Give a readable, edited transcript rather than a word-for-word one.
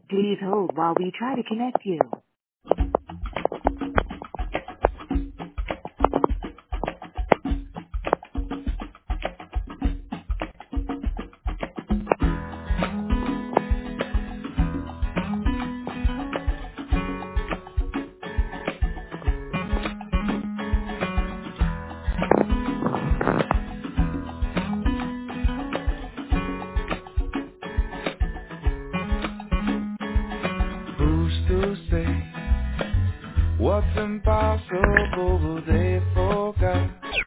Please hold while we try to connect you. Who's to say what's impossible